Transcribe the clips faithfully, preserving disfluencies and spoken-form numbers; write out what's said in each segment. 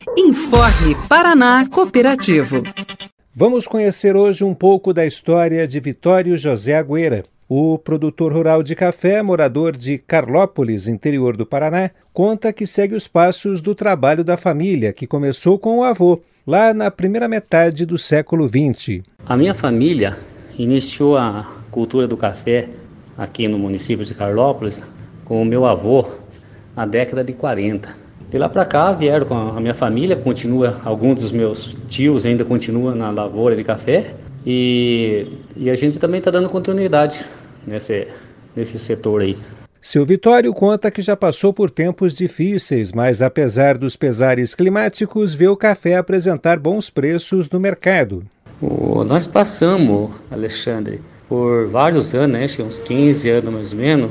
Informe Paraná Cooperativo. Vamos conhecer hoje um pouco da história de Vitório José Agüera. O produtor rural de café, morador de Carlópolis, interior do Paraná, conta que segue os passos do trabalho da família, que começou com o avô, lá na primeira metade do século vinte. A minha família iniciou a cultura do café aqui no município de Carlópolis com o meu avô na década de quarenta. De lá para cá vieram com a minha família, continua, alguns dos meus tios ainda continuam na lavoura de café e, e a gente também está dando continuidade nesse, nesse setor aí. Seu Vitório conta que já passou por tempos difíceis, mas apesar dos pesares climáticos, vê o café apresentar bons preços no mercado. O, nós passamos, Alexandre, por vários anos, né, uns quinze anos mais ou menos,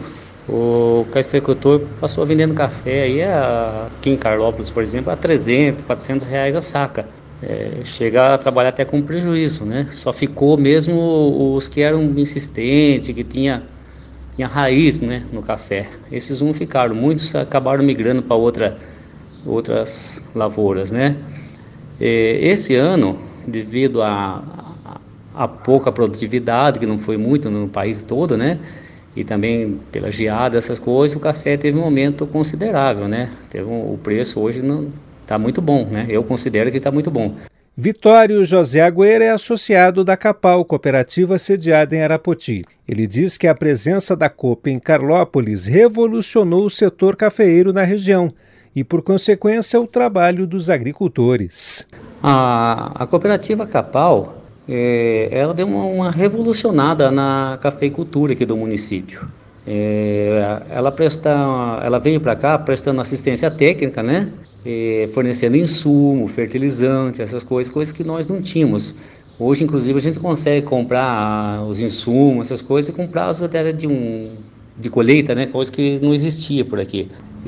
o cafeicultor passou vendendo café aí a, aqui em Carlópolis, por exemplo, a trezentos, quatrocentos reais a saca. É, chega a trabalhar até com prejuízo, né? Só ficou mesmo os que eram insistentes, que tinha, tinha raiz, né, no café. Esses não ficaram, muitos acabaram migrando para outra, outras lavouras, né? É, esse ano, devido a, a, a pouca produtividade, que não foi muito no país todo, né? E também pela geada, essas coisas, o café teve um aumento considerável, né? Teve um, o preço hoje não está muito bom, né? Eu considero que está muito bom. Vitório José Agüera é associado da Capal, cooperativa sediada em Arapoti. Ele diz que a presença da Coop em Carlópolis revolucionou o setor cafeeiro na região e, por consequência, o trabalho dos agricultores. A, a cooperativa Capal, É, ela deu uma, uma revolucionada na cafeicultura aqui do município. É, ela, presta, ela veio para cá prestando assistência técnica, né? É, fornecendo insumo, fertilizante, essas coisas, coisas que nós não tínhamos. Hoje, inclusive, a gente consegue comprar os insumos, essas coisas, e com prazo até de, um, de colheita, né? Coisa que não existia por aqui.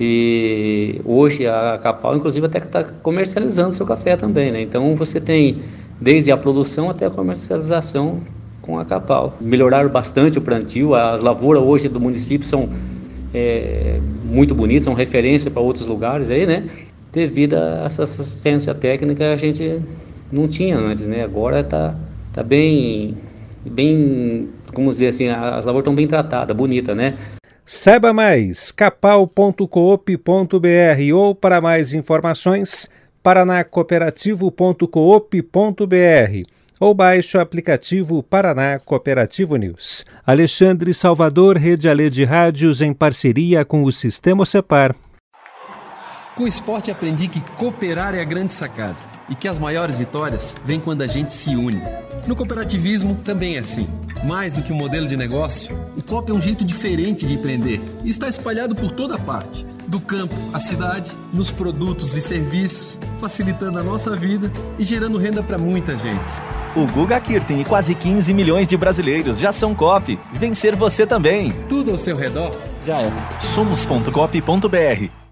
E hoje a Capal, inclusive, até está comercializando seu café também, né? Então você tem desde a produção até a comercialização com a Capal. Melhoraram bastante o plantio, as lavouras hoje do município são é, muito bonitas, são referência para outros lugares aí, né? Devido a essa assistência técnica a gente não tinha antes, né? Agora está tá bem, bem, como dizer assim, as lavouras estão bem tratadas, bonita, né? Saiba mais, capal ponto coop ponto br ou para mais informações, paraná cooperativo ponto coop ponto br ou baixe o aplicativo Paraná Cooperativo News. Alexandre Salvador, Rede Alê de Rádios, em parceria com o Sistema Cepar. Com o esporte aprendi que cooperar é a grande sacada e que as maiores vitórias vêm quando a gente se une. No cooperativismo também é assim. Mais do que um modelo de negócio, o coop é um jeito diferente de empreender e está espalhado por toda parte. Do campo à cidade, nos produtos e serviços, facilitando a nossa vida e gerando renda para muita gente. O Guga Kirten e quase quinze milhões de brasileiros já são Coop. Vencer você também. Tudo ao seu redor já é. somos ponto coop ponto br